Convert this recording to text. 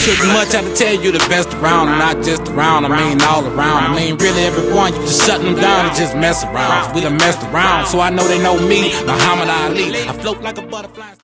shouldn't much have to tell you the best around, and not just around, I mean all around. I mean really everyone, you just shutting them down and just mess around. We done messed around, so I know they know me, Muhammad Ali. I float like a butterfly.